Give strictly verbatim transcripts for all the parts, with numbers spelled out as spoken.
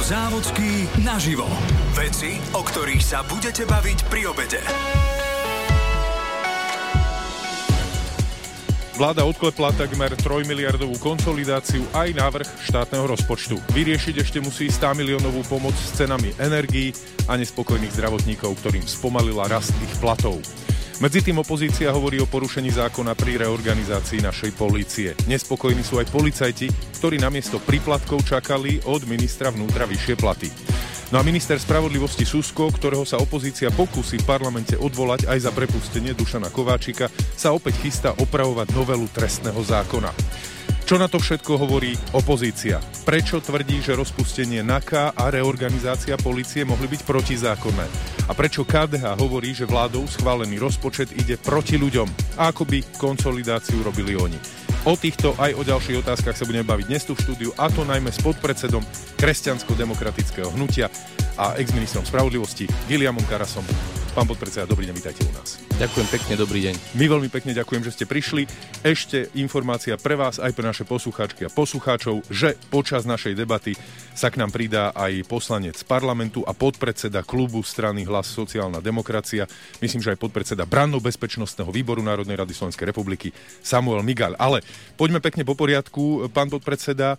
Závodský naživo. Veci, o ktorých sa budete baviť pri obede. Vláda odklepla takmer trojmiliardovú konsolidáciu aj návrh štátneho rozpočtu. Vyriešiť ešte musí sto miliónovú pomoc s cenami energií a nespokojných zdravotníkov, ktorým spomalila rast ich platov. Medzi tým opozícia hovorí o porušení zákona pri reorganizácii našej polície. Nespokojní sú aj policajti, ktorí namiesto príplatkov čakali od ministra vnútra vyššie platy. No a minister spravodlivosti Susko, ktorého sa opozícia pokúsi v parlamente odvolať aj za prepustenie Dušana Kováčika, sa opäť chystá opravovať novelu trestného zákona. Čo na to všetko hovorí opozícia? Prečo tvrdí, že rozpustenie NAKA a reorganizácia polície mohli byť protizákonné? A prečo ká dé há hovorí, že vládou schválený rozpočet ide proti ľuďom? A ako by konsolidáciu robili oni? O týchto aj o ďalších otázkach sa budeme baviť dnes tu v štúdiu, a to najmä s podpredsedom Kresťansko-demokratického hnutia a exministrom spravodlivosti Guillaumeom Carasom. Pán podpredseda, dobrý deň, vítajte u nás. Ďakujem pekne, dobrý deň. My veľmi pekne ďakujem, že ste prišli. Ešte informácia pre vás, aj pre naše poslucháčky a poslucháčov, že počas našej debaty sa k nám pridá aj poslanec parlamentu a podpredseda klubu strany Hlas sociálna demokracia, myslím, že aj podpredseda branno-bezpečnostného výboru Národnej rady Slovenskej republiky Samuel Migaľ. Ale poďme pekne po poriadku, pán podpredseda.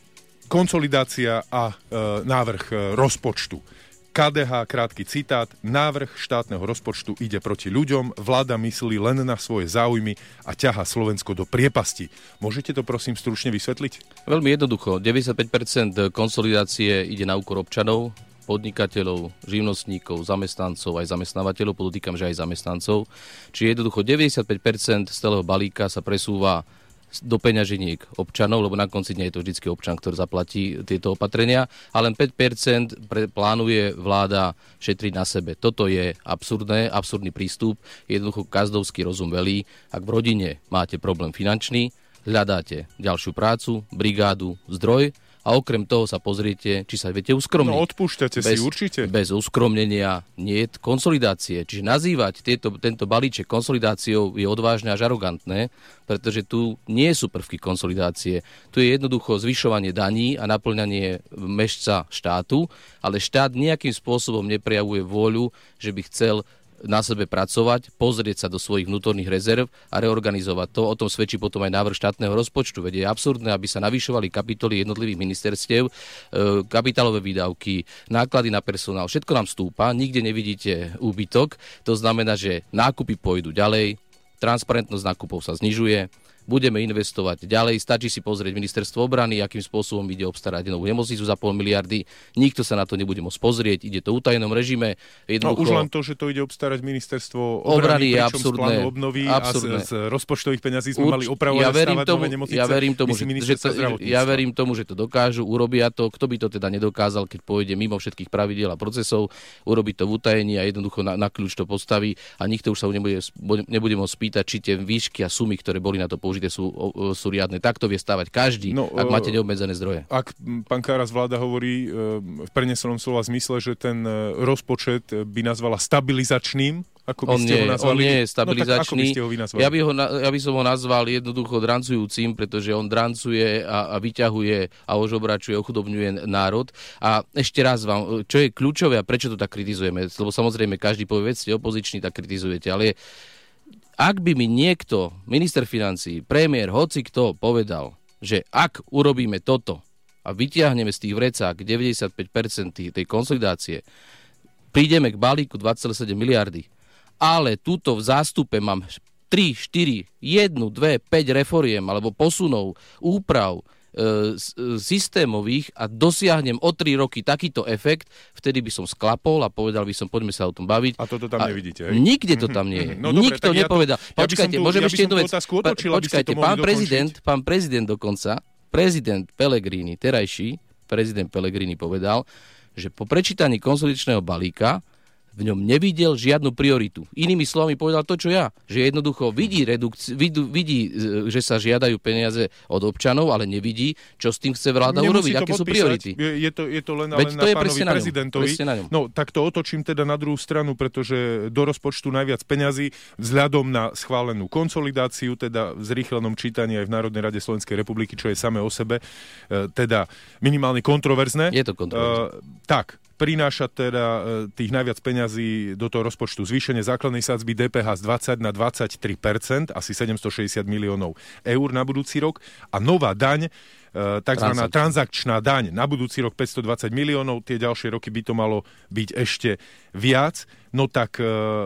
Konsolidácia a e, návrh e, rozpočtu. ká dé há, krátky citát, návrh štátneho rozpočtu ide proti ľuďom, vláda myslí len na svoje záujmy a ťahá Slovensko do priepasti. Môžete to prosím stručne vysvetliť? Veľmi jednoducho, deväťdesiatpäť percent konsolidácie ide na úkor občanov, podnikateľov, živnostníkov, zamestnancov, aj zamestnávateľov, podotýkam, že aj zamestnancov. Čiže jednoducho deväťdesiatpäť percent z celého balíka sa presúva do peňaženiek občanov, lebo na konci dňa je to vždycky občan, ktorý zaplatí tieto opatrenia, a len päť percent pre, plánuje vláda šetriť na sebe. Toto je absurdné, absurdný prístup. Jednoducho kazdovský rozum velí. Ak v rodine máte problém finančný, hľadáte ďalšiu prácu, brigádu, zdroj, a okrem toho sa pozriete, či sa viete uskromniť. No odpúšťate bez, si určite. Bez uskromnenia nie je konsolidácie. Čiže nazývať tieto, tento balíček konsolidáciou je odvážne až arogantné, pretože tu nie sú prvky konsolidácie. Tu je jednoducho zvyšovanie daní a naplňanie mešca štátu, ale štát nejakým spôsobom neprejavuje vôľu, že by chcel na sebe pracovať, pozrieť sa do svojich vnútorných rezerv a reorganizovať to. O tom svedčí potom aj návrh štátneho rozpočtu. Veď je absurdné, aby sa navyšovali kapitoly jednotlivých ministerstiev, kapitálové výdavky, náklady na personál. Všetko nám stúpa, nikde nevidíte úbytok. To znamená, že nákupy pôjdu ďalej, transparentnosť nákupov sa znižuje, budeme investovať ďalej. Stačí si pozrieť ministerstvo obrany, akým spôsobom ide obstarať novú nemocnicu za pol miliardy. Nikto sa na to nebude môcť pozrieť. Ide to v utajenom režime. No Jednoducho... už len to, že to ide obstarať ministerstvo obrany, obrany pričom z plánu obnovy absurdné. A z, z rozpočtových peňazí sme Urč... mali opravovať ja a stavať nové nemocnice. Ja verím tomu, že, že to, ja verím tomu, že to dokážu, urobia to. Kto by to teda nedokázal, keď pôjde mimo všetkých pravidiel a procesov, urobí to v utajení a jednoducho na, na kľúč to postaví a nikto už sa nebude, nebude môcť spýtať, či tie výšky a sumy, ktoré boli na to použité, sú sú riadne. Takto vie stávať každý, no, ak máte neobmedzené zdroje. Ak pán Karas, vláda hovorí v prenesenom slova zmysle, že ten rozpočet by nazvala stabilizačným, ako by on ste nie, ho nazvali? On nie je stabilizačný. No, tak ako by ste ho vy nazvali? Ja by, ho, ja by som ho nazval jednoducho drancujúcim, pretože on drancuje a, a vyťahuje a ožobračuje, ochudobňuje národ. A ešte raz vám, čo je kľúčové a prečo to tak kritizujeme? Lebo samozrejme každý povie, veď ste opoziční, tak kritizujete, ale ak by mi niekto, minister financií, premiér, hoci kto povedal, že ak urobíme toto a vytiahneme z tých vrecák deväťdesiatpäť percent tej konsolidácie, prídeme k balíku dva celé sedem miliardy, ale túto v zástupe mám tri, štyri, jednu, dve, päť reforiem alebo posunov, úprav, systémových a dosiahnem o tri roky takýto efekt, vtedy by som sklapol a povedal by som, poďme sa o tom baviť. A toto tam a nevidíte, hej? Nikde to tam nie je. No, dobre, nikto nepovedal. Ja to, počkajte, ja môžem ja ešte jednu vec. Otočil, počkajte, pán prezident, pán prezident dokonca, prezident Pellegrini, terajší prezident Pellegrini povedal, že po prečítaní konsolidačného balíka v ňom nevidel žiadnu prioritu. Inými slovami povedal to, čo ja. Že jednoducho vidí, redukci- vidí, vidí, že sa žiadajú peniaze od občanov, ale nevidí, čo s tým chce vláda Nemusí urobiť, aké sú priority. Je, je, to, je to len, Veď len to na je pánovi na prezidentovi. Na no, tak to otočím teda na druhú stranu, pretože do rozpočtu najviac peňazí vzhľadom na schválenú konsolidáciu, teda v zrýchlenom čítaní aj v Národnej rade Slovenskej republiky, čo je samé o sebe, teda minimálne kontroverzné. Je to kontroverzné. Uh, tak, prináša teda tých najviac peňazí do toho rozpočtu zvýšenie základnej sadzby dé pé há z dvadsať na dvadsaťtri percent, asi sedemstošesťdesiat miliónov eur na budúci rok a nová daň, takzvaná transakčná daň na budúci rok päťstodvadsať miliónov, tie ďalšie roky by to malo byť ešte viac. No tak e,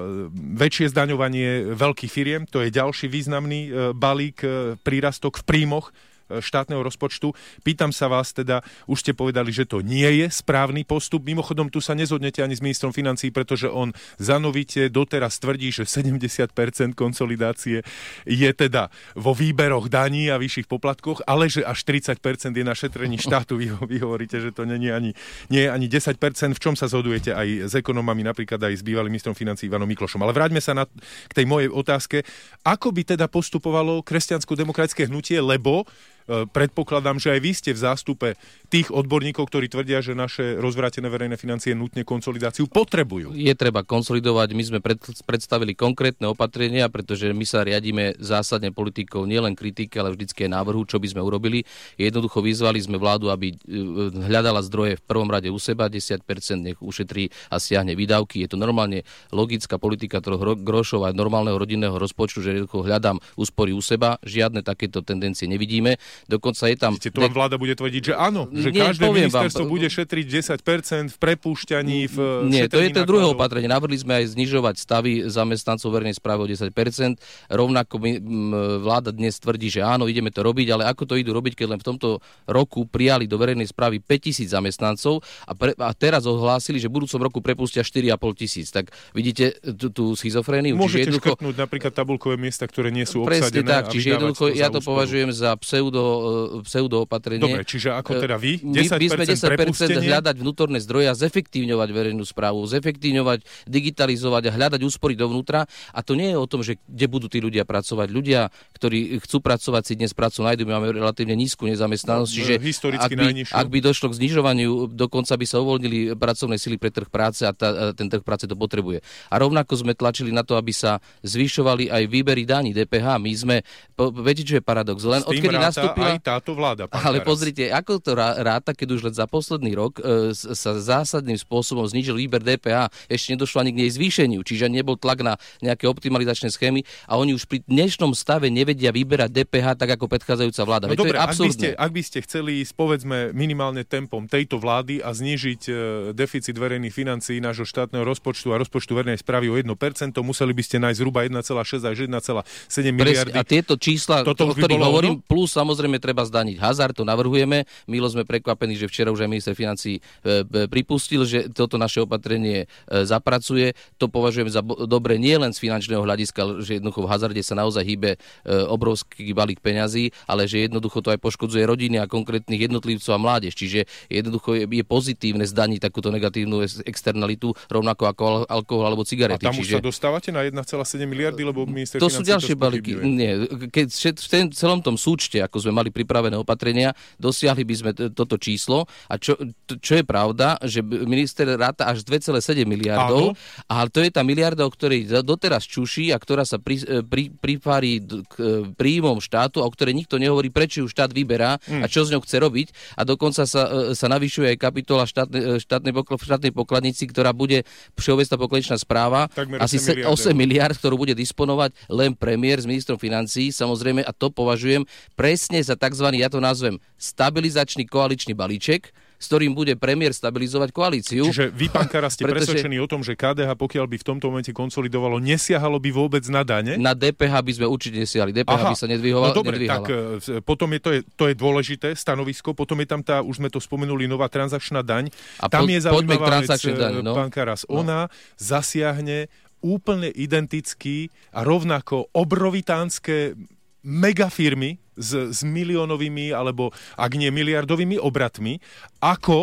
väčšie zdaňovanie veľkých firiem, to je ďalší významný e, balík, e, prírastok v príjmoch štátneho rozpočtu. Pýtam sa vás teda, už ste povedali, že to nie je správny postup. Mimochodom, tu sa nezhodnete ani s ministrom financií, pretože on zanovite doteraz tvrdí, že sedemdesiat percent konsolidácie je teda vo výberoch daní a vyšších poplatkoch, ale že až tridsať percent je na šetrení štátu. Vy, vy hovoríte, že to nie je ani, nie je ani desať percent. V čom sa zhodujete aj s ekonomami, napríklad aj s bývalým ministrom financií Ivanom Miklošom. Ale vráťme sa na, k tej mojej otázke. Ako by teda postupovalo kresťansko-demokratické hnutie, lebo predpokladám, že aj vy ste v zástupe tých odborníkov, ktorí tvrdia, že naše rozvrátené verejné financie nutne konsolidáciu potrebujú. Je treba konsolidovať. My sme pred, predstavili konkrétne opatrenia, pretože my sa riadíme zásadne politikou nielen kritiky, ale vždycky aj návrhu, čo by sme urobili. Jednoducho vyzvali sme vládu, aby hľadala zdroje v prvom rade u seba, desať percent nech ušetrí a stiahne výdavky. Je to normálne logická politika troch grošov aj normálneho rodinného rozpočtu, že jednoducho hľadám úspory u seba. Žiadne takéto tendencie nevidíme. Dokonca je tam... Ste, to vám vláda bude tvrdiť, že áno, že nie, každé ministerstvo vám, bude šetriť desať percent v prepúšťaní, v Nie, to je to druhé opatrenie. Navrhli sme aj znižovať stavy zamestnancov verejnej správy o desať percent. Rovnako my, m, vláda dnes tvrdí, že áno, ideme to robiť, ale ako to idú robiť, keď len v tomto roku prijali do verejnej správy päťtisíc zamestnancov a, pre, a teraz ohlásili, že v budúcom roku prepustia štyri a pol tisíc. Tak vidíte tú, tú schizofréniu. Môžete jednoducho... škrtnúť napríklad tabuľkové miesta, ktoré nie sú obsadené. Presne tak, čiže jednoducho ja to považujem za pseudo pseudo opatrenie. Dobre, čiže ako teda vy? desať percent my sme desať percent hľadať vnútorné zdroje a zefektívňovať verejnú správu, zefektívňovať, digitalizovať a hľadať úspory dovnútra. A to nie je o tom, že kde budú tí ľudia pracovať. Ľudia, ktorí chcú pracovať, si dnes prácu nájdu. My máme relatívne nízku nezamestnanosť, no, čiže ak by, ak by došlo k znižovaniu, dokonca by sa uvoľnili pracovné sily pre trh práce a, tá, a ten trh práce to potrebuje. A rovnako sme tlačili na to, aby sa zvyšovali aj výbery daní dé pé há. My sme, viete, čo je paradox? Len odkedy nastúpila aj táto vláda. Ale pozrite, ako to ráta, keď už len za posledný rok e, sa zásadným spôsobom znížil výber dé pé há, ešte nedošlo ani k nej zvýšeniu, čiže nebol tlak na nejaké optimalizačné schémy a oni už pri dnešnom stave nevedia vyberať dé pé há tak ako predchádzajúca vláda. No dobre, ak by, ste, ak by ste chceli ísť, povedzme, minimálne tempom tejto vlády a znížiť e, deficit verejných financií nášho štátneho rozpočtu a rozpočtu verejnej správy o jedno percento, museli by ste nájsť zhruba jeden celá šesť až jeden celá sedem miliardy. A tieto čísla, o ktorých hovorím, plus samozrejme treba zdaniť hazard, to navrhujeme. Milo sme prekvapení, že včera už aj minister financií e, e, pripustil, že toto naše opatrenie e, zapracuje. To považujem za bo- dobre nie len z finančného hľadiska, že jednoducho v hazarde sa naozaj hýbe e, obrovský balík peňazí, ale že jednoducho to aj poškodzuje rodiny a konkrétnych jednotlivcov a mládež. Čiže jednoducho je, je pozitívne zdaniť takúto negatívnu externalitu, rovnako ako al- alkohol alebo cigarety. A tam Čiže... už sa dostávate na jeden celá sedem miliardy, lebo minister to financií sú ďalšie balíky. Nie, keď v ten, celom tom súčte, ako sme mali pripravené opatrenia, dosiahli by sme t- toto číslo. A čo, t- čo je pravda, že minister ráta až dve celé sedem miliardov, ale to je tá miliarda, o ktorej doteraz čuší a ktorá sa pri, pri, pripári k príjmom štátu, o ktorej nikto nehovorí, prečo ju štát vyberá hmm. a čo z ňou chce robiť. A dokonca sa, sa navyšuje aj kapitola štátne, štátnej, pokl- štátnej pokladnici, ktorá bude všeobecná pokladničná správa, takmer asi osem miliárd, ktorú bude disponovať len premiér s ministrom financií, samozrejme, a to považujem presne za tzv. Ja to nazvem stabilizačný koaličný balíček, s ktorým bude premiér stabilizovať koalíciu. Čiže vy, pán Kara, ste pretože... presvedčení o tom, že ká dé há, pokiaľ by v tomto momente konsolidovalo, nesiahalo by vôbec na dane? Na dé pé há by sme určite nesiahali. dé pé há Aha. by sa nedvíhala. No dobre, tak potom je to, je to je dôležité stanovisko, potom je tam tá, už sme to spomenuli, nová transakčná daň. A tam po, je zaujímavá vec, daň, no? pán Karas. No. Ona zasiahne úplne identický a rovnako obrovitánske megafirmy s, s miliónovými alebo ak nie miliardovými obratmi, ako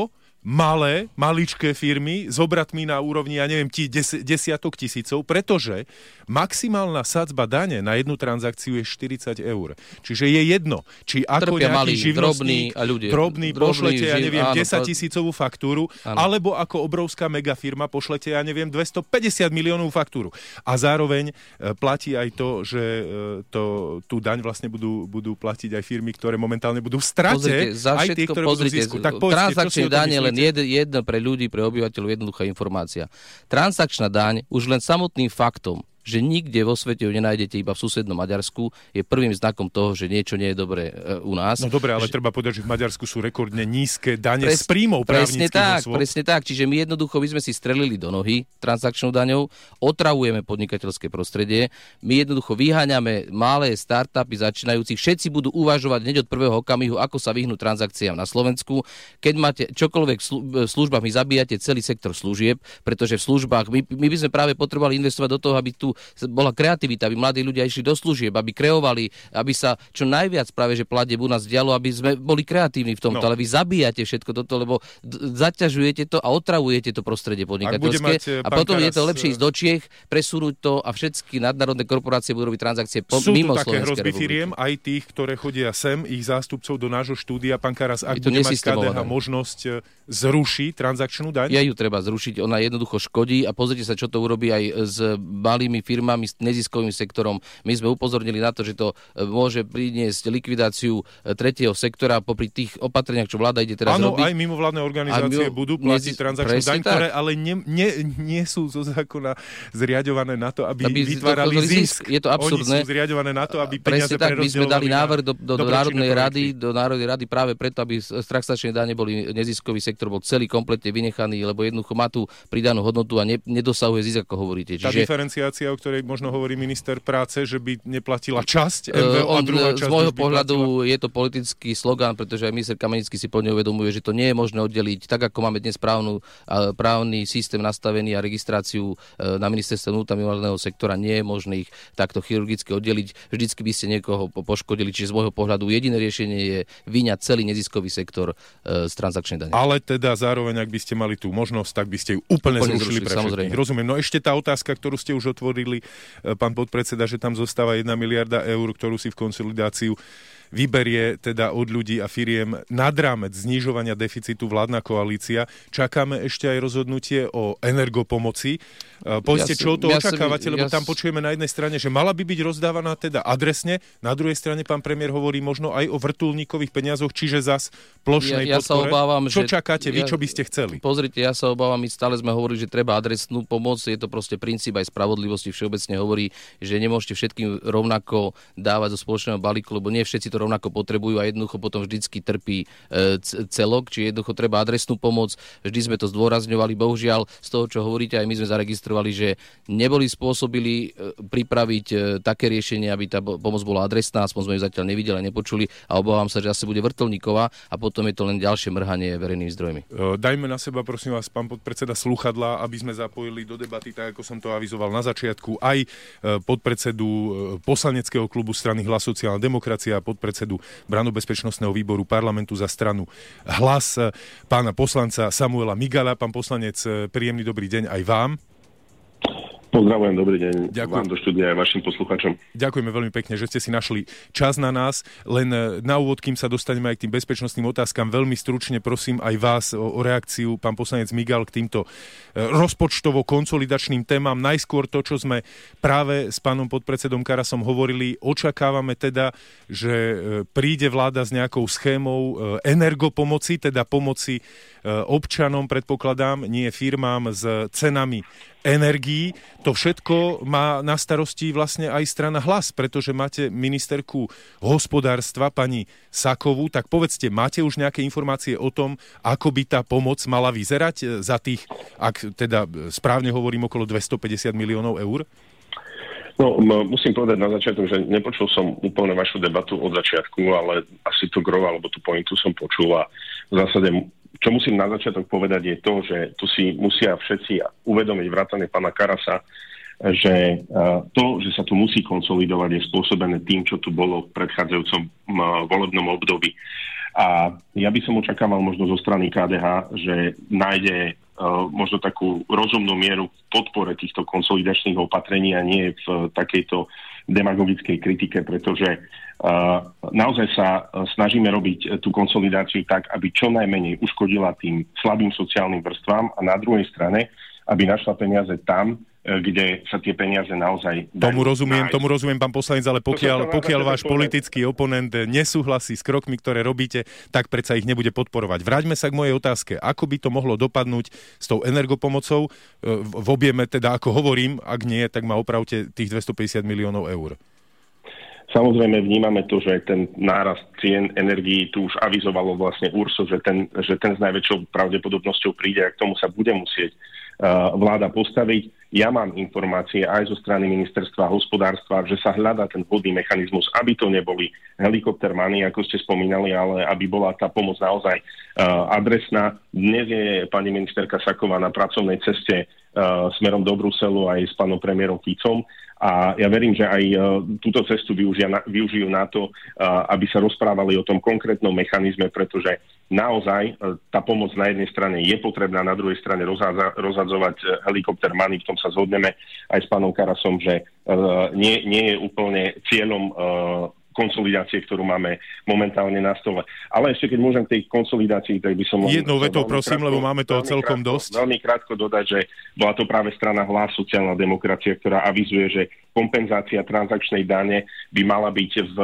malé, maličké firmy s obratmi na úrovni, ja neviem, tí des, desiatok tisícov, pretože maximálna sadzba dane na jednu transakciu je štyridsať eur. Čiže je jedno, či ako Trpia nejaký malí, živnostník, drobný, a ľudia, drobný, drobný pošlete, ja neviem, áno, desaťtisícovú faktúru, áno. alebo ako obrovská megafirma pošlete, ja neviem, dvestopäťdesiat miliónov faktúru. A zároveň e, platí aj to, že e, to, tú daň vlastne budú, budú platiť aj firmy, ktoré momentálne budú v strate, pozrite, za aj tie, ktoré budú v zisku. Tak povedzte, transakčné dane len Jed, jedna pre ľudí, pre obyvateľov jednoduchá informácia. Transakčná daň už len samotným faktom, že nikde vo svete ju nenájdete, iba v susednom Maďarsku, je prvým znakom toho, že niečo nie je dobré e, u nás. No dobre, ale že... treba povedať, že v Maďarsku sú rekordne nízke dane Pres... z príjmov právnických tak, osôb. Presne tak, čiže my jednoducho by sme si strelili do nohy transakčnou daňou, otravujeme podnikateľské prostredie, my jednoducho vyháňame malé startupy začínajúcich, všetci budú uvažovať hneď od prvého okamihu, ako sa vyhnúť transakciám na Slovensku. Keď máte čokoľvek v službách, my zabíjate celý sektor služieb, pretože v službách my, my by sme práve potrebovali investovať do toho, aby tu bola kreativita, aby mladí ľudia išli do služieb, aby kreovali, aby sa čo najviac práve, že platieb u nás dialo, aby sme boli kreatívni v tomto, no. Ale vy zabíjate všetko toto, lebo d- zaťažujete to a otravujete to prostredie podnikateľské a potom Karas... je to lepšie ísť do Čiech, presunúť to a všetky nadnárodné korporácie budú robiť transakcie po, mimo Slovenskej republiky. Sú tu také hrozby firiem, aj tých, ktoré chodia sem, ich zástupcov do nášho štúdia. Pán Karas, ak bude mať ká dé há možnosť zrušiť transakčnú daň? Ja ju treba zrušiť, ona jednoducho škodí a pozrite sa, čo to urobí aj s malými firmami, s neziskovým sektorom. My sme upozornili na to, že to môže priniesť likvidáciu tretieho sektora popri tých opatreniach, čo vláda ide teraz Áno, robiť. Áno, aj mimovládne organizácie mimo, budú platiť nezis... transakčnú daň, tak. Ktoré ale ne, ne, nie sú zo zákona zriaďované na to, aby, aby vytvárali zisk. Je to absurdné. Oni sú zriaďované na to, aby peniaze tak, my sme dali návrh do, do, do, Národnej rady, do Národnej rady práve preto, aby z transakčnej dane boli neziskový sektor bol celý kompletne vynechaný, lebo jednoducho má tú pridanú hodnotu a ne, nedosahuje zisk, ako hovoríte. Čiže... Tá diferenciácia, o ktorej možno hovorí minister práce, že by neplatila časť em vé ó a druhá časť. Z môjho pohľadu platila... je to politický slogán, pretože aj minister Kamenický si plne uvedomuje, že to nie je možné oddeliť, tak ako máme dnes právnu, právny systém nastavený a registráciu na ministerstve vnútra mimovládneho sektora, nie je možné ich takto chirurgicky oddeliť. Vždycky by ste niekoho poškodili, čiže z môjho pohľadu jediné riešenie je vyňať celý neziskový sektor z transakčnej dane. Ale teda zároveň, ak by ste mali tú možnosť, tak by ste ju úplne, úplne zrušili, zrušili pre všetkých. Rozumiem. No ešte tá otázka, ktorú ste už otvorili, pán podpredseda, že tam zostáva jedna miliarda eur, ktorú si v konsolidáciu vyberie teda od ľudí a firiem nad rámec znižovania deficitu vládna koalícia. Čakáme ešte aj rozhodnutie o energopomoci. Povedzte, ja čo to ja očakávate, ja lebo tam počujeme na jednej strane, že mala by byť rozdávaná teda adresne, na druhej strane pán premiér hovorí možno aj o vrtuľníkových peniazoch, čiže zas plošnej ja, ja podpore. Sa obávam, čo že, čakáte vy, ja, čo by ste chceli? Pozrite, ja sa obávam, my stále sme hovorili, že treba adresnú pomoc, je to proste princíp aj spravodlivosti, všeobecne hovorí, že nemôžete všetkým rovnako dávať zo spoločného balíku, lebo nie všetci to rovnako potrebujú a jednoducho potom vždycky trpí e, celok, či jednoducho treba adresnú pomoc. Vždy sme to zdôrazňovali, bohužiaľ z toho, čo hovoríte, aj my sme zaregistrovali, že neboli spôsobili e, pripraviť e, také riešenie, aby tá pomoc bola adresná, aspoň sme ju zatiaľ nevideli a nepočuli a obávam sa, že asi bude vrtuľníková a potom je to len ďalšie mrhanie verejnými zdrojmi. E, dajme na seba, prosím vás, pán podpredseda, slúchadlá, aby sme zapojili do debaty, tak ako som to avizoval na začiatku, aj e, podpredsedu e, poslaneckého klubu strany Hlas sociálna demokracia a podpredsedu Branno-bezpečnostného výboru parlamentu za stranu Hlas, e, pána poslanca Samuela Migala. Pán poslanec, e, príjemný dobrý deň aj vám. Pozdravujem, dobrý deň. Ďakujem. Vám do štúdia aj vašim poslucháčom. Ďakujeme veľmi pekne, že ste si našli čas na nás. Len na úvod, kým sa dostaneme aj k tým bezpečnostným otázkam, veľmi stručne prosím aj vás o, o reakciu, pán poslanec Migal, k týmto rozpočtovo-konsolidačným témam. Najskôr to, čo sme práve s pánom podpredsedom Karasom hovorili, očakávame teda, že príde vláda s nejakou schémou energopomoci, teda pomoci občanom, predpokladám, nie firmám, s cenami energií. To všetko má na starosti vlastne aj strana Hlas, pretože máte ministerku hospodárstva, pani Sakovú, tak povedzte, máte už nejaké informácie o tom, ako by tá pomoc mala vyzerať za tých, ak teda správne hovorím, okolo dvestopäťdesiat miliónov eur? No, musím povedať na začiatku, že nepočul som úplne vašu debatu od začiatku, ale asi to gro, alebo tú pointu som počul a v zásade čo musím na začiatok povedať je to, že tu si musia všetci uvedomiť vrátane pána Karasa, že to, že sa tu musí konsolidovať, je spôsobené tým, čo tu bolo v predchádzajúcom volebnom období. A ja by som očakával možno zo strany ká dé há, že nájde možno takú rozumnú mieru v podpore týchto konsolidačných opatrení a nie v takejto demagogickej kritike, pretože uh, naozaj sa snažíme robiť tú konsolidáciu tak, aby čo najmenej uškodila tým slabým sociálnym vrstvám a na druhej strane, aby našla peniaze tam, kde sa tie peniaze naozaj dajú. Tomu rozumiem, nájsť. tomu rozumiem, pán poslanec, ale pokiaľ, pokiaľ váš politický oponent nesúhlasí s krokmi, ktoré robíte, tak predsa ich nebude podporovať. Vráťme sa k mojej otázke. Ako by to mohlo dopadnúť s tou energopomocou v objeme, teda ako hovorím, ak nie, tak ma opravte tých dvestopäťdesiat miliónov eur. Samozrejme vnímame to, že ten nárast cien energií tu už avizovalo vlastne Urso, že ten, že ten s najväčšou pravdepodobnosťou príde a k tomu sa bude musieť uh, vláda postaviť. Ja mám informácie aj zo strany ministerstva hospodárstva, že sa hľadá ten vhodný mechanizmus, aby to neboli helikoptermany, ako ste spomínali, ale aby bola tá pomoc naozaj uh, adresná. Dnes je pani ministerka Saková na pracovnej ceste uh, smerom do Bruselu aj s pánom premiérom Ficom. A ja verím, že aj uh, túto cestu využia na, využijú na to, uh, aby sa rozprávali o tom konkrétnom mechanizme, pretože naozaj uh, tá pomoc na jednej strane je potrebná, na druhej strane rozhádza, rozhadzovať uh, helikopter money, v tom sa zhodneme aj s pánom Karasom, že uh, nie, nie je úplne cieľom uh, konsolidácie, ktorú máme momentálne na stole. Ale ešte keď môžem k tej konsolidácii, tak by som... Jednou vetou, prosím, krátko, lebo máme toho celkom krátko, dosť. Veľmi krátko dodať, že bola to práve strana Hlas, sociálna demokracia, ktorá avizuje, že kompenzácia transakčnej dane by mala byť v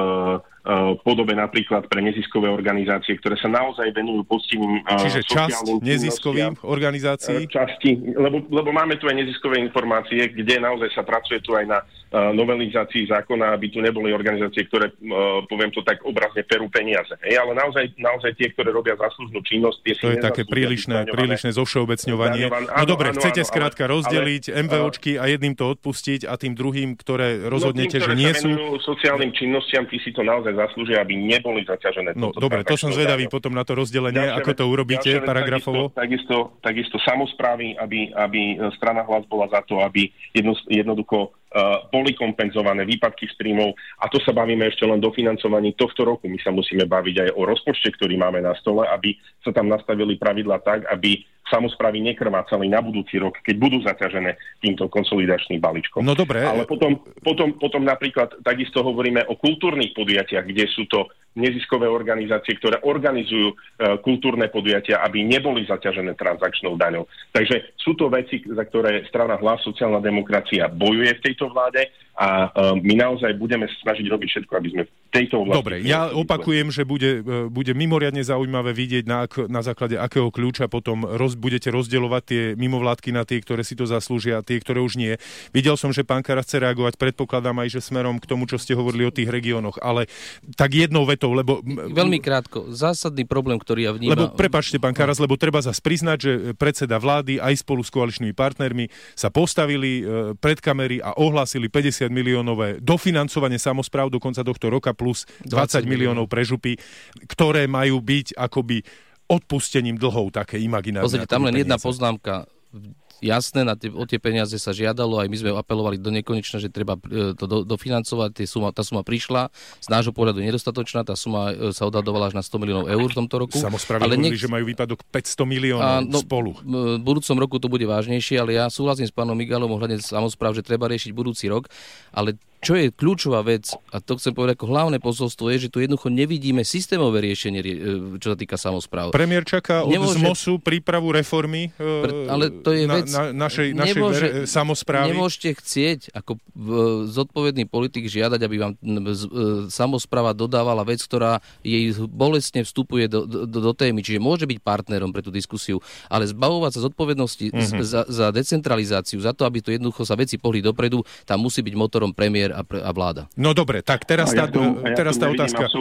podobe napríklad pre neziskové organizácie, ktoré sa naozaj venujú poctivým Čiže časť neziskových organizácií? Časti, lebo, lebo máme tu aj neziskové informácie, kde naozaj sa pracuje tu aj na uh, novelizácii zákona, aby tu neboli organizácie, ktoré, uh, poviem to tak obrazne, perú peniaze. Hej, ale naozaj, naozaj tie, ktoré robia záslužnú činnosť, tie to je také prílišné, prílišné zovšeobecňovanie. No dobre, áno, chcete áno, skrátka ale, rozdeliť ale, MVOčky a jedným to odpustiť a tým druhým, ktoré rozhodnete, no tým, ktoré že nie sú... sociálnym činnostiam, tí si to naozaj zaslúžia, aby neboli zaťažené. No dobre, to som zvedavý potom na to rozdelenie, ďalšia ako to urobíte paragrafovo. Takisto, takisto, takisto samosprávy, aby, aby strana Hlas bola za to, aby jedno, jednoducho uh, boli kompenzované výpadky z príjmov a to sa bavíme ešte len do financovaní tohto roku. My sa musíme baviť aj o rozpočte, ktorý máme na stole, aby sa tam nastavili pravidlá tak, aby samosprávy nekrvácali na budúci rok, keď budú zaťažené týmto konsolidačným balíčkom. No dobre. Ale potom, potom, potom napríklad takisto hovoríme o kultúrnych podujatiach, kde sú to neziskové organizácie, ktoré organizujú uh, kultúrne podujatia, aby neboli zaťažené transakčnou daňou. Takže sú to veci, za ktoré strana Hlas, sociálna demokracia bojuje v tejto vláde a uh, my naozaj budeme snažiť robiť všetko, aby sme v tejto oblasti... Dobre, ja opakujem, že bude, bude mimoriadne zaujímavé vidieť, na, na základe akého kľúča potom roz, budete rozdeľovať tie mimovládky na tie, ktoré si to zaslúžia a tie, ktoré už nie. Videl som, že pán Karas chce reagovať, predpokladám aj, že smerom k tomu, čo ste hovorili o tých regiónoch, ale tak jednou vetou, lebo... Veľmi krátko, zásadný problém, ktorý ja vnímam... Lebo prepáčte, pán Karas, lebo treba zas priznať, že predseda vlády aj spolu s koaličnými partnermi sa postavili pred kamery a ohlásili päťdesiat miliónové dofinancovanie samospráv do konca tohto roka plus dvadsať miliónov pre župy, ktoré majú byť akoby odpustením dlhov také imaginárne. Pozrite, tam len peniaze. Jedna poznámka. Jasné, na tie, o tie peniaze sa žiadalo, aj my sme apelovali do nekonečna, že treba to do, dofinancovať, tie suma, tá suma prišla, z nášho pohľadu nedostatočná, tá suma sa odhadovala až na sto miliónov eur v tomto roku. Samosprávy hovorili, nech... že majú výpadok päťsto miliónov a, no, spolu. V budúcom roku to bude vážnejšie, ale ja súhlasím s pánom Migalom ohľadne samospráv, že treba riešiť budúci rok, ale čo je kľúčová vec, a to chcem povedať ako hlavné posolstvo, je, že tu jednoducho nevidíme systémové riešenie, čo sa týka samospráv. Premiér čaká od Nemôže... zmosu prípravu reformy Pre... ale to je na, vec... na, našej, našej Nemôže... ver... samosprávy. Nemôžete chcieť ako zodpovedný politik žiadať, aby vám samospráva dodávala vec, ktorá jej bolestne vstupuje do, do, do témy. Čiže môže byť partnerom pre tú diskusiu, ale zbavovať sa zodpovednosti mm-hmm. za, za decentralizáciu, za to, aby to jednoducho sa veci pohli dopredu, tam musí byť motorom premiér A, pre, a vláda. No dobre, tak teraz tá, ja teraz tá otázka.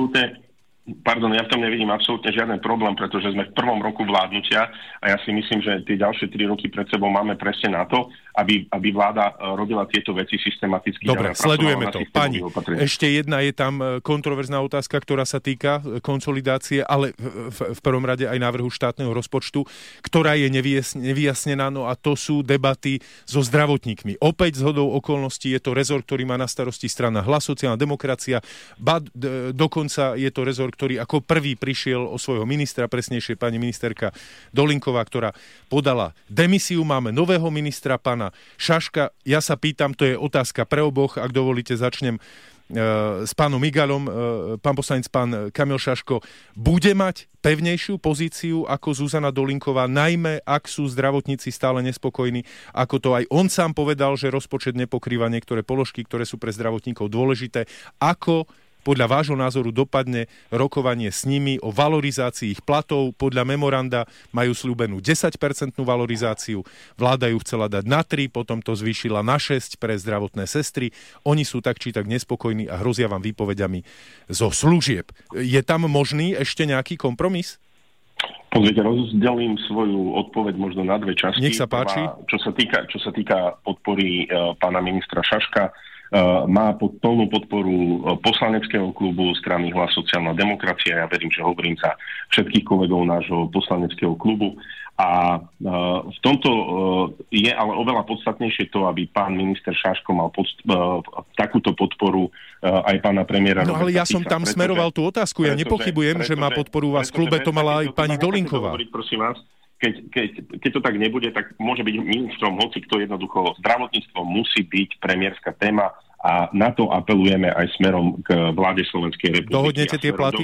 Pardon, ja v tom nevidím absolútne žiaden problém, pretože sme v prvom roku vládnutia a ja si myslím, že tie ďalšie tri roky pred sebou máme presne na to, aby, aby vláda robila tieto veci systematicky. Dobre, sledujeme to. Pani, ešte jedna je tam kontroverzná otázka, ktorá sa týka konsolidácie, ale v, v prvom rade aj návrhu štátneho rozpočtu, ktorá je nevyjasnená, no a to sú debaty so zdravotníkmi. Opäť zhodou okolností je to rezort, ktorý má na starosti strana Hlas, sociálna demokracia, ba d- dokonca je to rezort, ktorý ako prvý prišiel o svojho ministra, presnejšie pani ministerka Dolinková, ktorá podala demisiu. Máme nového ministra, pána Šaška. Ja sa pýtam, to je otázka pre oboch, ak dovolíte, začnem e, s pánom Migalom. E, pán poslanec, pán Kamil Šaško, bude mať pevnejšiu pozíciu ako Zuzana Dolinková, najmä ak sú zdravotníci stále nespokojní, ako to aj on sám povedal, že rozpočet nepokrýva niektoré položky, ktoré sú pre zdravotníkov dôležité. Ako podľa vášho názoru dopadne rokovanie s nimi o valorizácii ich platov? Podľa memoranda majú sľúbenú desaťpercentnú valorizáciu, vláda ju chcela dať na tri, potom to zvýšila na šesť pre zdravotné sestry. Oni sú tak či tak nespokojní a hrozia vám výpovedami zo služieb. Je tam možný ešte nejaký kompromis? Pozrite, rozdelím svoju odpoveď možno na dve časti. Nech sa páči. Prvá, čo sa týka, čo sa týka podpory e, pána ministra Šaška, Uh, má pod plnú podporu uh, poslaneckého klubu strany Hlas sociálna demokracia. Ja verím, že hovorím za všetkých kolegov nášho poslaneckého klubu. A uh, v tomto uh, je ale oveľa podstatnejšie to, aby pán minister Šaško mal pod, uh, takúto podporu uh, aj pána premiéra. No ale ja som tam pretože, smeroval tú otázku. Ja pretože, nepochybujem, pretože, že má podporu vás v klube, to mala aj pani Dolinková. Hovoriť, prosím vás. Keď, keď, keď to tak nebude, tak môže byť ministrom, hoci kto jednoducho. Zdravotníctvo musí byť premiérska téma a na to apelujeme aj smerom k vláde Slovenskej republiky. Dohodnete tie platy?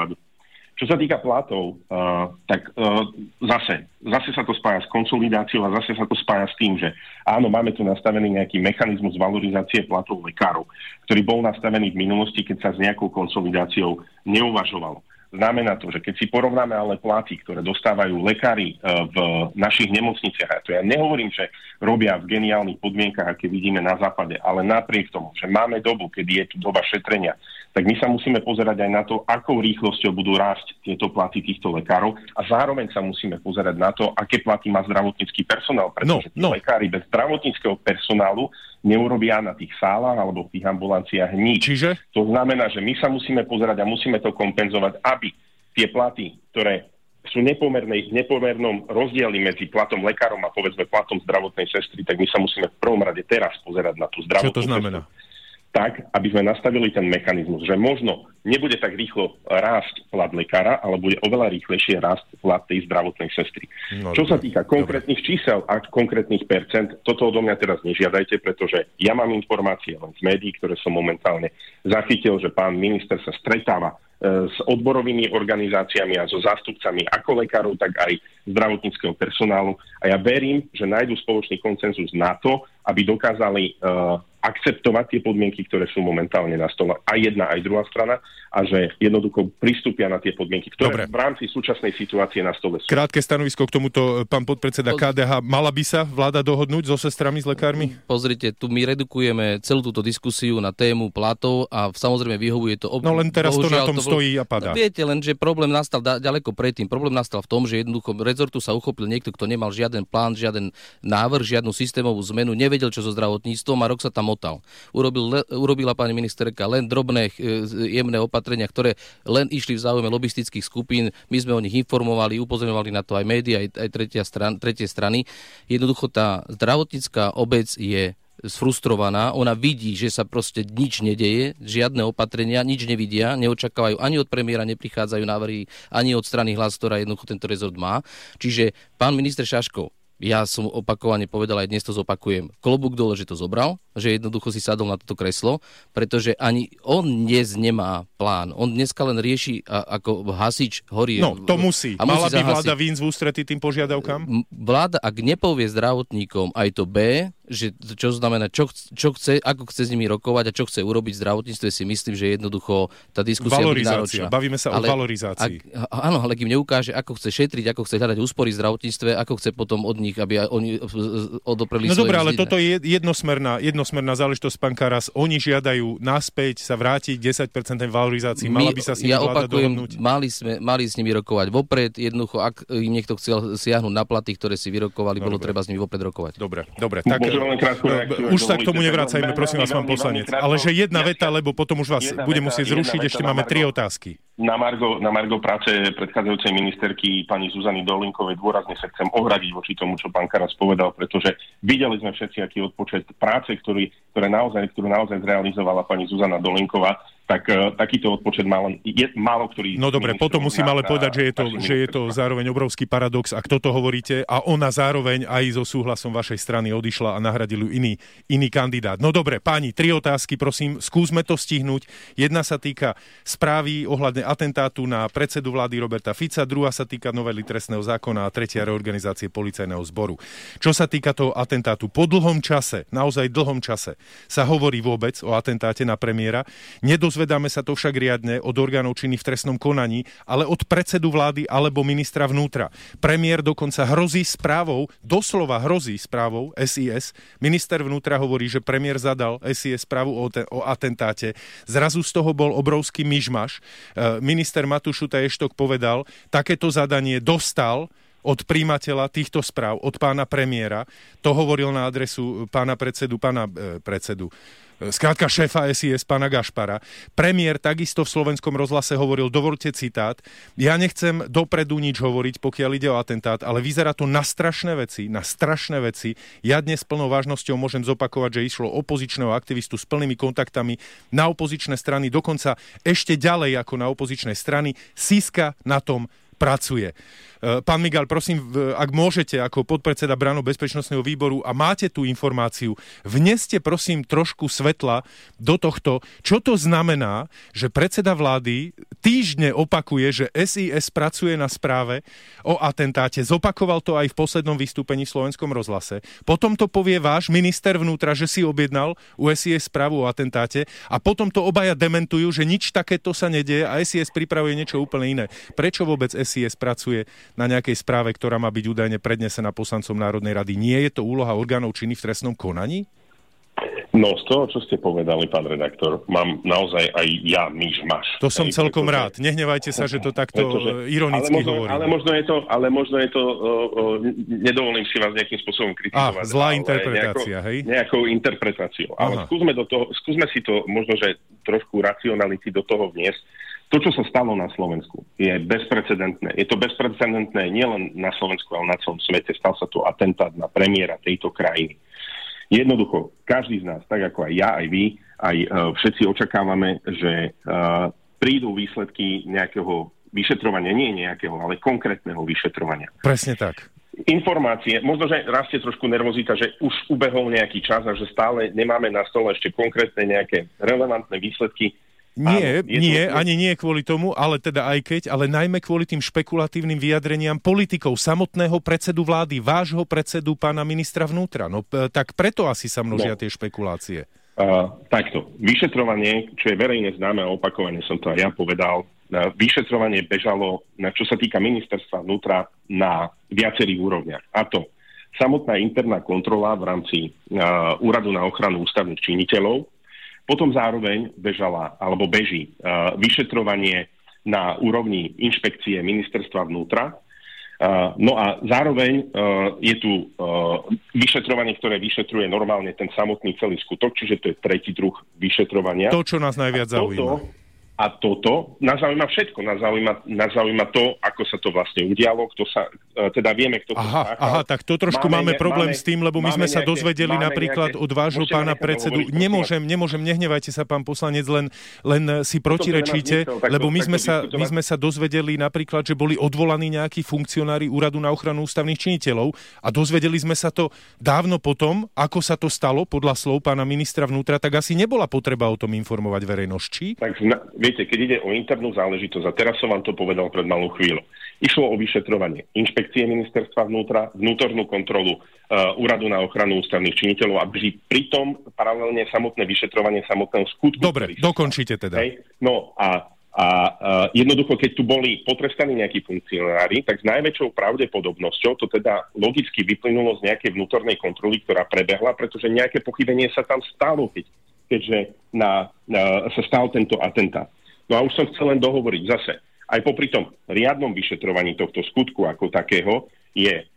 Čo sa týka platov, uh, tak uh, zase, zase sa to spája s konsolidáciou a zase sa to spája s tým, že áno, máme tu nastavený nejaký mechanizmus valorizácie platov lekárov, ktorý bol nastavený v minulosti, keď sa s nejakou konsolidáciou neuvažovalo. Znamená to, že keď si porovnáme ale platy, ktoré dostávajú lekári v našich nemocniciach, a to ja nehovorím, že robia v geniálnych podmienkach, aké vidíme na západe, ale napriek tomu, že máme dobu, kedy je tu doba šetrenia, tak my sa musíme pozerať aj na to, akou rýchlosťou budú rásť tieto platy týchto lekárov a zároveň sa musíme pozerať na to, aké platy má zdravotnícky personál, pretože no, no. lekári bez zdravotníckeho personálu neurobia na tých sálach alebo v tých ambulanciách nič. Čiže? To znamená, že my sa musíme pozerať a musíme to kompenzovať, aby tie platy, ktoré sú nepomerné, v nepomernom rozdieli medzi platom lekárom a povedzme platom zdravotnej sestry, tak my sa musíme v prvom rade teraz pozerať na tú zdravotnú sestru. Čo to znamená? Tak, aby sme nastavili ten mechanizmus, že možno nebude tak rýchlo rásť plat lekára, ale bude oveľa rýchlejšie rásť plat tej zdravotnej sestry. No, Čo dobre, sa týka konkrétnych dobre. čísel a konkrétnych percent, toto odo mňa teraz nežiadajte, pretože ja mám informácie len z médií, ktoré som momentálne zachytil, že pán minister sa stretáva s odborovými organizáciami a so zástupcami ako lekárov, tak aj zdravotníckeho personálu. A ja verím, že nájdu spoločný konsenzus na to, aby dokázali uh, akceptovať tie podmienky, ktoré sú momentálne na stole. Aj jedna, aj druhá strana. A že jednoducho pristúpia na tie podmienky, ktoré Dobre. v rámci súčasnej situácie na stole sú. Krátke stanovisko k tomuto, pán podpredseda Poz... ká dé há. Mala by sa vláda dohodnúť so sestrami, s lekármi? Pozrite, tu my redukujeme celú túto diskusiu na tému platov a samozrejme vyhovuje to... Ob... No len teraz to na tom to... stojí a padá. No, viete, len že problém nastal da- ďaleko predtým. Problém nastal v tom, že jednoducho rezortu sa uchopil niekto, kto nemal žiaden plán, žiaden návrh, žiadnu systémovú zmenu, nevedel, čo so zdravotníctvom a rok sa tam motal. Urobil, le, urobila pani ministerka len drobné, jemné opatrenia, ktoré len išli v záujme lobistických skupín. My sme o nich informovali, upozorňovali na to aj médiá, aj, aj tretia stran, tretie strany. Jednoducho tá zdravotnícka obec je sfrustrovaná, ona vidí, že sa proste nič nedeje, žiadne opatrenia, nič nevidia, neočakávajú ani od premiéra, neprichádzajú návrhy, ani od strany Hlas, ktorá jednoducho tento rezort má. Čiže pán minister Šaško, ja som opakovane povedal, aj dnes to zopakujem, klobúk dole, že to zobral, že jednoducho si sadol na toto kreslo, pretože ani on dnes nemá plán. On dneska len rieši a, ako hasič horí. No, to musí. A Mala musí by vláda výjsť v ústretí tým požiadavkám? Vláda, ak nepovie zdravotníkom aj to B, že čo znamená, čo, čo chce, ako chce s nimi rokovať a čo chce urobiť v zdravotníctve, si myslím, že jednoducho tá diskusia bude náročná. Bavíme sa ale, o valorizácii. Ak, áno, ale kým neukáže, ako chce šetriť, ako chce hľadať úspory v zdravotníctve, ako chce potom od nich, aby oni odopreli no svoje... No dobré, ale toto je jednosmerná, jednosmerná záležitosť, pán Karas. Oni žiadajú naspäť sa vrátiť desať percent valorizácii. Mala by sa s nimi ja vláda opakujem, dohodnúť? Mali sme, mali s nimi rokovať vopred. Jednoducho, ak im niekto chcel siahnuť na platy, ktoré si vyrokovali, dobre. Bolo treba s nimi vopred rokovať. Dobre, dobre. Tak už sa k tomu nevracajme, prosím vás, pán poslanec. Ale že jedna veta, lebo potom už vás budem musieť zrušiť, ešte máme tri otázky. Na margo, na margo práce predchádzajúcej ministerky pani Zuzany Dolinkovej dôrazne sa chcem ohradiť voči tomu, čo pán Karas povedal, pretože videli sme všetci, aký odpočet práce, ktorý, ktoré naozaj, ktorú naozaj zrealizovala pani Zuzana Dolinková, tak uh, takýto odpočet málo, je málo ktorý... No dobre, potom musím ale povedať, že je to, že je to zároveň obrovský paradox, ak toto hovoríte, a ona zároveň aj so súhlasom vašej strany odišla a nahradil ju iný, iný kandidát. No dobre, páni, tri otázky, prosím, skúsme to stihnúť. Jedna sa týka správy ohľadne atentátu na predsedu vlády Roberta Fica, druhá sa týka novely trestného zákona a tretia reorganizácie policajného zboru. Čo sa týka toho atentátu, po dlhom čase, naozaj dlhom čase, sa hovorí vôbec o atentáte na premiéra. Nedozvedáme sa to však riadne od orgánov činných v trestnom konaní, ale od predsedu vlády alebo ministra vnútra. Premiér dokonca hrozí správou, doslova hrozí správou es í es. Minister vnútra hovorí, že premiér zadal es í es správu o, te, o atentáte. Zrazu z toho bol obrovský myšmaš. E, minister Matúš Šutaj-Eštok povedal, takéto zadanie dostal od prijímateľa týchto správ, od pána premiéra. To hovoril na adresu pána predsedu, pána e, predsedu. Skrátka šéfa es í es, pána Gašpara. Premiér takisto v Slovenskom rozhlase hovoril, dovolte citát, ja nechcem dopredu nič hovoriť, pokiaľ ide o atentát, ale vyzerá to na strašné veci, na strašné veci. Ja dnes s plnou vážnosťou môžem zopakovať, že išlo opozičného aktivistu s plnými kontaktami na opozičné strany, dokonca ešte ďalej ako na opozičné strany. Siska na tom pracuje. Pán Migal, prosím, ak môžete, ako podpredseda Brano bezpečnostného výboru a máte tú informáciu, vneste prosím trošku svetla do tohto, čo to znamená, že predseda vlády týždne opakuje, že es í es pracuje na správe o atentáte. Zopakoval to aj v poslednom vystúpení v Slovenskom rozhlase. Potom to povie váš minister vnútra, že si objednal u es í es správu o atentáte a potom to obaja dementujú, že nič takéto sa nedieje a es í es pripravuje niečo úplne iné. Prečo vôbec es í es pracuje na nejakej správe, ktorá má byť údajne prednesená poslancom Národnej rady? Nie je to úloha orgánov činných v trestnom konaní? No, z toho, čo ste povedali, pán redaktor, mám naozaj aj ja myšmaš. To som Ej, celkom pretože, rád. Nehnevajte sa, že to takto pretože, ironicky ale možno, hovorím. Ale možno je to, ale možno je to uh, uh, nedovolím si vás nejakým spôsobom kritizovať. Ah, zlá interpretácia, nejakou, hej? Nejakou interpretáciou. Aha. Ale skúsme, do toho, skúsme si to možno, že trošku racionality do toho vniesť. To, čo sa stalo na Slovensku, je bezprecedentné. Je to bezprecedentné nielen na Slovensku, ale na celom svete. Stal sa tu atentát na premiéra tejto krajiny. Jednoducho, každý z nás, tak ako aj ja, aj vy, aj uh, všetci očakávame, že uh, prídu výsledky nejakého vyšetrovania, nie nejakého, ale konkrétneho vyšetrovania. Presne tak. Informácie, možno, že rastie trošku nervozita, že už ubehol nejaký čas a že stále nemáme na stole ešte konkrétne nejaké relevantné výsledky. Nie, áno, nie, to... ani nie kvôli tomu, ale teda aj keď, ale najmä kvôli tým špekulatívnym vyjadreniam politikov, samotného predsedu vlády, vášho predsedu, pána ministra vnútra. No tak preto asi sa množia no. tie špekulácie. Uh, takto. Vyšetrovanie, čo je verejne známe a opakovane som to aj ja povedal, uh, vyšetrovanie bežalo, na čo sa týka ministerstva vnútra, na viacerých úrovniach. A to samotná interná kontrola v rámci uh, Úradu na ochranu ústavných činiteľov. Potom zároveň bežala, alebo beží uh, vyšetrovanie na úrovni inšpekcie ministerstva vnútra. Uh, no a zároveň uh, je tu uh, vyšetrovanie, ktoré vyšetruje normálne ten samotný celý skutok, čiže to je tretí druh vyšetrovania. To, čo nás najviac a zaujíma. Toto, a toto nás zaujíma všetko. Nás zaujíma, nás zaujíma to, ako sa to vlastne udialo, kto sa, teda vieme, kto to aha, spáchal. Aha, tak to trošku máme, máme problém máme, s tým, lebo my sme sa nejaké, dozvedeli napríklad nejaké, od vášho pána predsedu. Hovoriť, nemôžem, nemôžem, nehnevajte sa, pán poslanec, len, len si protirečíte, to, lebo my sme, sa, my sme sa dozvedeli napríklad, že boli odvolaní nejakí funkcionári Úradu na ochranu ústavných činiteľov a dozvedeli sme sa to dávno potom, ako sa to stalo, podľa slov pána ministra vnútra, tak asi nebola potreba o tom informovať verejnosť, či? Tak, viete, keď ide o internú záležitosť, a teraz som vám to povedal pred malou chvíľou, išlo o vyšetrovanie inšpekcie ministerstva vnútra, vnútornú kontrolu uh, Úradu na ochranu ústavných činiteľov a pritom paralelne samotné vyšetrovanie samotného skutku. Dobre, dokončite teda. Hej? No a, a uh, jednoducho, keď tu boli potrestaní nejakí funkcionári, tak s najväčšou pravdepodobnosťou to teda logicky vyplynulo z nejakej vnútornej kontroly, ktorá prebehla, pretože nejaké pochybenie sa tam stalo, keď, keďže na, na, sa stal tento atentát. No a už som chcel len dohovoriť zase. Aj popri tom riadnom vyšetrovaní tohto skutku ako takého je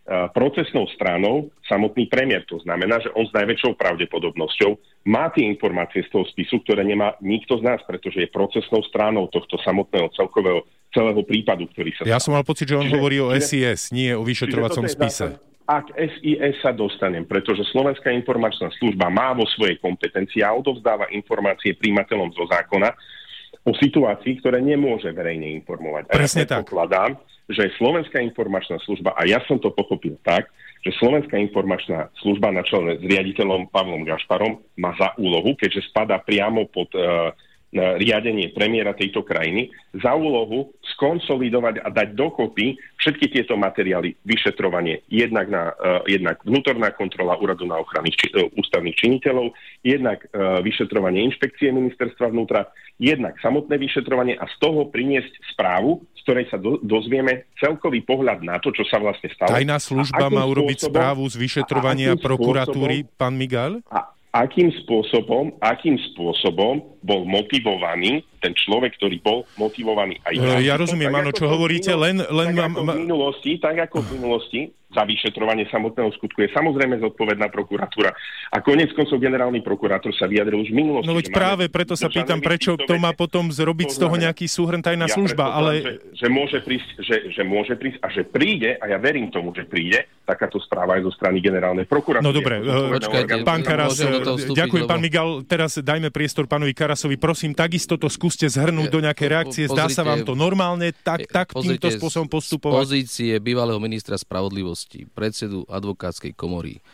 procesnou stranou samotný premiér. To znamená, že on s najväčšou pravdepodobnosťou má tie informácie z toho spisu, ktoré nemá nikto z nás, pretože je procesnou stranou tohto samotného celkového celého prípadu, ktorý sa... Ja som mal pocit, že on čiže, hovorí o čiže, es í es, nie o vyšetrovacom spise. Ak es í es sa dostanem, pretože Slovenská informačná služba má vo svojej kompetencii a odovzdáva informácie príjmateľom zo zákona o situácii, ktoré nemôže verejne informovať. Presne a ja tak. Pokladám, že Slovenská informačná služba, a ja som to pochopil tak, že Slovenská informačná služba na čele s riaditeľom Pavlom Gašparom má za úlohu, keďže spadá priamo pod uh, riadenie premiéra tejto krajiny, za úlohu skonsolidovať a dať dokopy všetky tieto materiály, vyšetrovanie, jednak, na, uh, jednak vnútorná kontrola Úradu na ochranu či, uh, ústavných činiteľov, jednak uh, vyšetrovanie inšpekcie ministerstva vnútra, jednak samotné vyšetrovanie a z toho priniesť správu, z ktorej sa do, dozvieme celkový pohľad na to, čo sa vlastne stalo. Tajná služba má urobiť správu z vyšetrovania prokuratúry, pán Migal? A akým spôsobom, akým spôsobom bol motivovaný ten človek, ktorý bol motivovaný aj ja. Ja rozumiem, áno, čo hovoríte, len... len tak, mám, ako v minulosti, tak ako v minulosti za vyšetrovanie samotného skutku je samozrejme zodpovedná prokuratúra. A koniec koncov generálny prokurátor sa vyjadril už v minulosti. No veď práve preto sa pýtam, prečo to má potom zrobiť z toho nejaký súhrn tajná ja služba, ale... Že, že, môže prísť, že, že môže prísť a že príde, a ja verím tomu, že príde, takáto správa aj zo strany generálnej prokuratúry. No dobre, počkajte, pán Karas, ďakujem, pán Migal, teraz dajme priestor pánovi Karasovi, prosím, takisto to skúste zhrnúť do nejakej reakcie, zdá sa vám to normálne, tak, tak týmto spôsobom postupovať? Z pozície bývalého ministra spravodlivosti, predsedu advokátskej komory,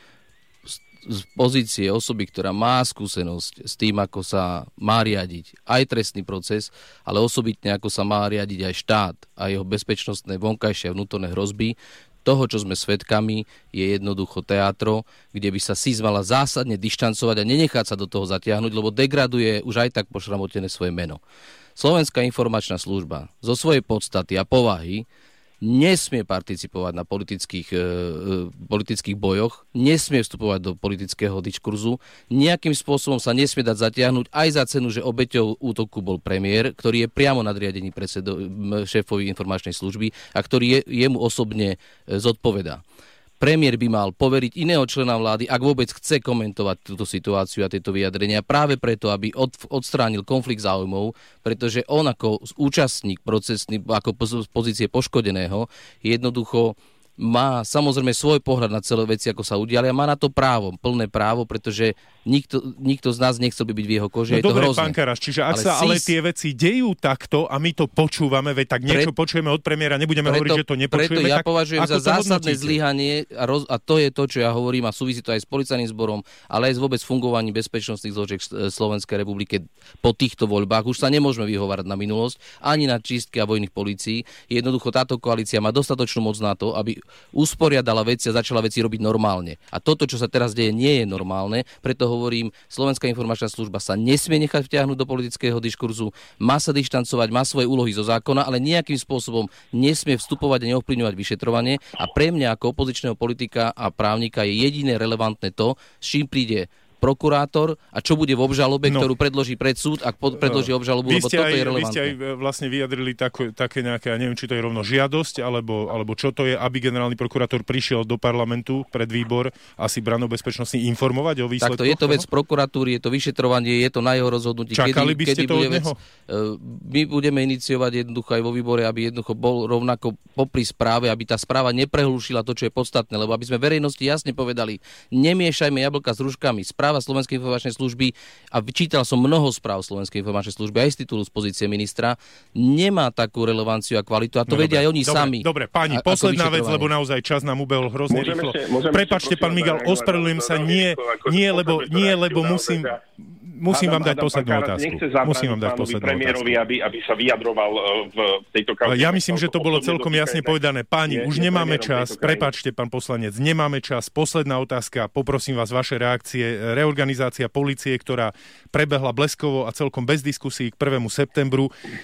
z pozície osoby, ktorá má skúsenosť s tým, ako sa má riadiť aj trestný proces, ale osobitne ako sa má riadiť aj štát a jeho bezpečnostné vonkajšie a vnútorné hrozby, toho, čo sme svedkami, je jednoducho teátro, kde by sa es í es mala zásadne dištancovať a nenechať sa do toho zatiahnuť, lebo degraduje už aj tak pošramotené svoje meno. Slovenská informačná služba zo svojej podstaty a povahy nesmie participovať na politických, e, politických bojoch, nesmie vstupovať do politického diskurzu, nejakým spôsobom sa nesmie dať zatiahnuť aj za cenu, že obeťou útoku bol premiér, ktorý je priamo nadriadený predsedo, šéfovi informačnej služby a ktorý je, jemu osobne zodpovedá. Premiér by mal poveriť iného člena vlády, ak vôbec chce komentovať túto situáciu a tieto vyjadrenia, práve preto, aby od, odstránil konflikt záujmov, pretože on ako účastník procesný, ako z pozície poškodeného, jednoducho má samozrejme svoj pohľad na celé veci, ako sa udiali a má na to právo, plné právo, pretože nikto, nikto z nás nechcel by byť v jeho koži. No je dobre, to hrozné. Pán Karas, čiže ak ale sa ale es í es... tie veci dejú takto a my to počúvame, veď tak niečo Pre... počujeme od premiéra, nebudeme preto, hovoriť, že to nepočujeme. Preto ja tak považujem za zásadné hodnotíte? zlyhanie a, roz... a to je to, čo ja hovorím a súvisí to aj s policajným zborom, ale aj s vôbec fungovaním bezpečnostných zložiek Slovenskej republiky po týchto voľbách. Už sa nemôžeme vyhovárať na minulosť, ani na čistky a vojných polícií. Jednoducho táto koalícia má dostatočnú moc na to, aby usporiadala veci a začala veci robiť normálne. A toto, čo sa teraz deje, nie je normálne, preto hovorím, Slovenská informačná služba sa nesmie nechať vtiahnuť do politického diskurzu, má sa dištancovať, má svoje úlohy zo zákona, ale nejakým spôsobom nesmie vstupovať a neovplyvňovať vyšetrovanie a pre mňa ako opozičného politika a právnika je jediné relevantné to, s čím príde prokurátor a čo bude v obžalobe, no. ktorú predloží pred súd, ak predloží obžalobu, lebo toto aj, je relevantné. Vy ste aj vlastne vyjadrili tak, také nejaké, ja neviem, či to je rovno žiadosť, alebo, alebo čo to je, aby generálny prokurátor prišiel do parlamentu pred výbor asi brannou bezpečnostný informovať o výsledkoch. Takto je to vec prokuratúry, je to vyšetrovanie, je to na jeho rozhodnutí. Čakali by ste kedy to bude od neho? Vec, my budeme iniciovať jednoducho aj vo výbore, aby jednoducho bol rovnako popri správe, aby tá správa neprehlušila to, čo je podstatné, lebo aby sme verejnosti jasne povedali, nemiešajme jablka s hruškami. Slovenskej informačnej služby a vyčítal som mnoho správ Slovenskej informačnej služby aj z titulu z pozície ministra, nemá takú relevanciu a kvalitu a to no, vedia dobre, aj oni dobre, sami. Dobre, páni, a, posledná vec, lebo naozaj čas nám ubehol hrozne môžeme rýchlo. Ešte, Prepáčte, pán Migal, ospravedlňujem sa, nie, nie, lebo, nie, lebo musím... Musím vám dať poslednú otázku. Musím vám dať poslednú premiérovi, otázku. Aby, aby sa vyjadroval v tejto kauze. Ja myslím, že to bolo celkom jasne povedané. Páni, už nemáme čas. Prepáčte, pán poslanec, nemáme čas. Posledná otázka. Poprosím vás vaše reakcie. Reorganizácia polície, ktorá prebehla bleskovo a celkom bez diskusí k prvému septembru,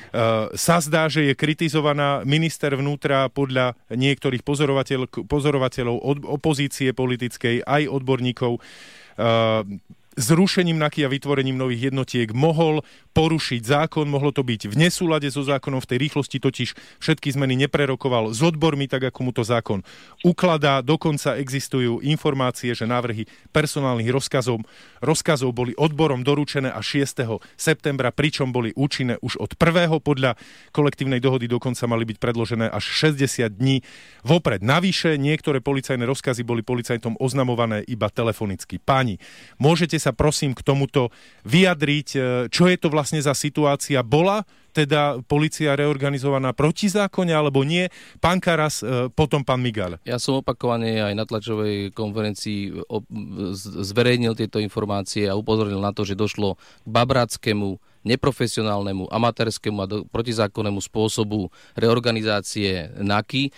sa zdá, že je kritizovaná. Minister vnútra podľa niektorých pozorovateľ, pozorovateľov od opozície politickej aj odborníkov zrušením NAKY a vytvorením nových jednotiek mohol porušiť zákon, mohlo to byť v nesúlade so zákonom, v tej rýchlosti totiž všetky zmeny neprerokoval s odbormi, tak ako mu to zákon ukladá. Dokonca existujú informácie, že návrhy personálnych rozkazov, rozkazov boli odborom doručené až šiesteho septembra, pričom boli účinné už od prvého. Podľa kolektívnej dohody dokonca mali byť predložené až šesťdesiat dní vopred. Navyše, niektoré policajné rozkazy boli policajtom oznamované iba telefonicky. Páni, môžete sa prosím k tomuto vyjadriť, čo je to vlastne za situácia? Bola teda polícia reorganizovaná protizákonne, alebo nie? Pán Karas, potom pán Migal. Ja som opakovane aj na tlačovej konferencii zverejnil tieto informácie a upozornil na to, že došlo k babráckému, neprofesionálnemu, amatérskému a protizákonnému spôsobu reorganizácie NAKY.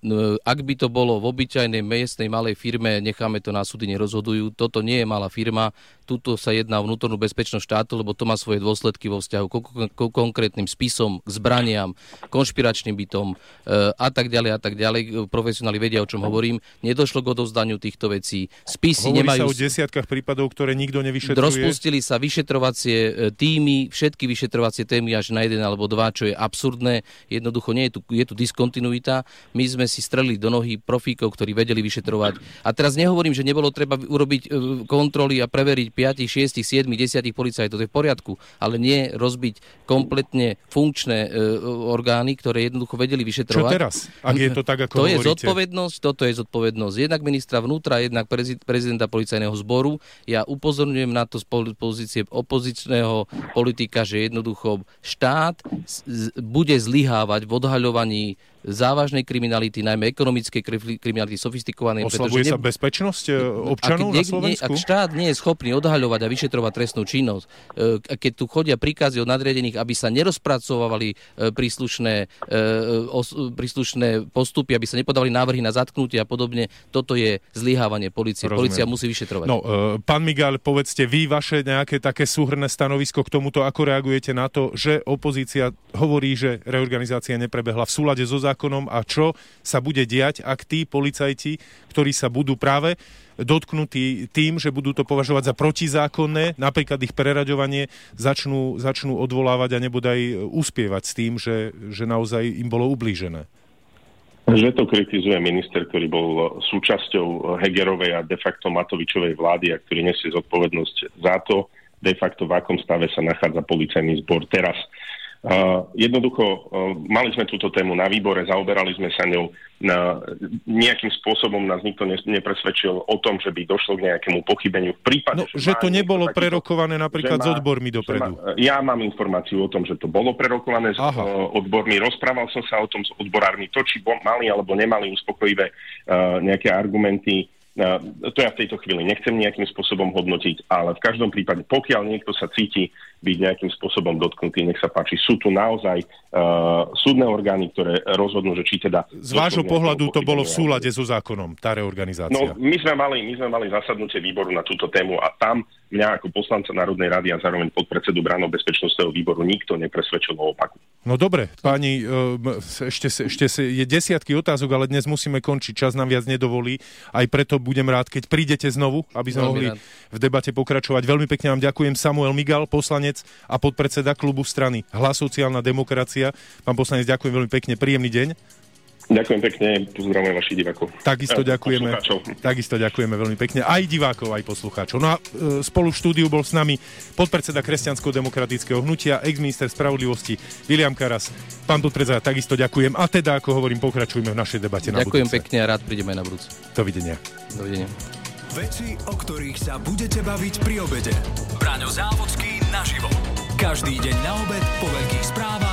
Ak by to bolo v obyčajnej miestnej malej firme, necháme to na súdy, nerozhodujú. Toto nie je malá firma. Tuto sa jedná o vnútornú bezpečnosť štátu, lebo to má svoje dôsledky vo vzťahu k konkrétnym spisom, k zbraniam, konšpiračným bytom a tak ďalej a tak ďalej. Profesionáli vedia, o čom hovorím. Nedošlo k odovzdaniu týchto vecí. Spisy Hovorí nemajú... sa o desiatkách prípadov, ktoré nikto nevyšetruje. Rozpustili sa vyšetrovacie týmy, všetky vyšetrovacie témy až na jeden alebo dva, čo je absurdné. Jednoducho nie je tu, je tu diskontinuita. My sme si strelili do nohy profíkov, ktorí vedeli vyšetrovať. A teraz nehovorím, že nebolo treba urobiť kontroly a preveriť päť, šesť, sedem, desať policajtov, to je v poriadku, ale nie rozbiť kompletne funkčné e, orgány, ktoré jednoducho vedeli vyšetrovať. Čo teraz? Ak je to tak, ako to hovoríte? Je zodpovednosť, toto je zodpovednosť jednak ministra vnútra, jednak prezidenta policajného zboru. Ja upozorňujem na to z pozície opozičného politika, že jednoducho štát bude zlyhávať v odhaľovaní závažnej kriminality, najmä ekonomickej kriminality, sofistikovanej. Oslabuje sa nie... bezpečnosť občanov nie, na Slovensku? Nie, ak štát nie je schopný odhaľovať a vyšetrovať trestnú činnosť, keď tu chodia príkazy od nadriadených, aby sa nerozpracovali príslušné, príslušné postupy, aby sa nepodávali návrhy na zatknutie a podobne, toto je zlyhávanie polície. Polícia musí vyšetrovať. No, pán Migal, povedzte vy vaše nejaké také súhrnné stanovisko k tomuto, ako reagujete na to, že opozícia hovorí, že reorganizácia neprebehla v súlade so zákonom a čo sa bude diať, ak tí policajti, ktorí sa budú práve dotknutí tým, že budú to považovať za protizákonné, napríklad ich preraďovanie, začnú, začnú odvolávať a nebodaj uspievať s tým, že, že naozaj im bolo ublížené. Že to kritizuje minister, ktorý bol súčasťou Hegerovej a de facto Matovičovej vlády a ktorý nesie zodpovednosť za to, de facto v akom stave sa nachádza policajný zbor teraz. Uh, jednoducho, uh, mali sme túto tému na výbore, zaoberali sme sa ňou. Na, nejakým spôsobom nás nikto ne, nepresvedčil o tom, že by došlo k nejakému pochybeniu. V prípade, no, že, že to nebolo takýto, prerokované napríklad má, s odbormi dopredu. Má, ja mám informáciu o tom, že to bolo prerokované s uh, odbormi. Rozprával som sa o tom s odborármi. To, či bo, mali alebo nemali uspokojivé uh, nejaké argumenty, uh, to ja v tejto chvíli nechcem nejakým spôsobom hodnotiť, ale v každom prípade, pokiaľ niekto sa cíti byť nejakým spôsobom dotknutý, nech sa páči. Sú tu naozaj uh, súdne orgány, ktoré rozhodnú, že či teda... Z vášho pohľadu to bolo v súlade so zákonom, tá reorganizácia? No, my sme mali, my sme mali zasadnutie výboru na túto tému a tam mňa ako poslanca Národnej rady a zároveň podpredsedu branného bezpečnostného výboru nikto nepresvedčil o opaku. No dobre, páni, ešte, ešte je desiatky otázok, ale dnes musíme končiť, čas nám viac nedovolí. Aj preto budem rád, keď prídete znovu, aby sme mohli v debate pokračovať. Veľmi pekne vám ďakujem. Samuel Migal, poslanec a podpredseda klubu strany Hlas sociálna demokracia. Pán poslanec, ďakujem veľmi pekne. Príjemný deň. Ďakujem pekne, pozdravujem vašich divákov. Takisto ďakujeme. Takisto ďakujeme veľmi pekne aj divákov, aj poslucháčov. No a e, spolu v štúdiu bol s nami podpredseda Kresťansko-demokratického hnutia, ex-minister spravodlivosti Viliam Karas. Pán podpredseda, takisto ďakujem. A teda, ako hovorím, pokračujeme v našej debate na budúce. Ďakujem pekne a rád prídeme aj na budúce. Dovidenia. Dovidenia. Veci, o ktorých sa budete baviť pri obede. Braňo Závodský naživo. Každý deň na obed po veľkých správach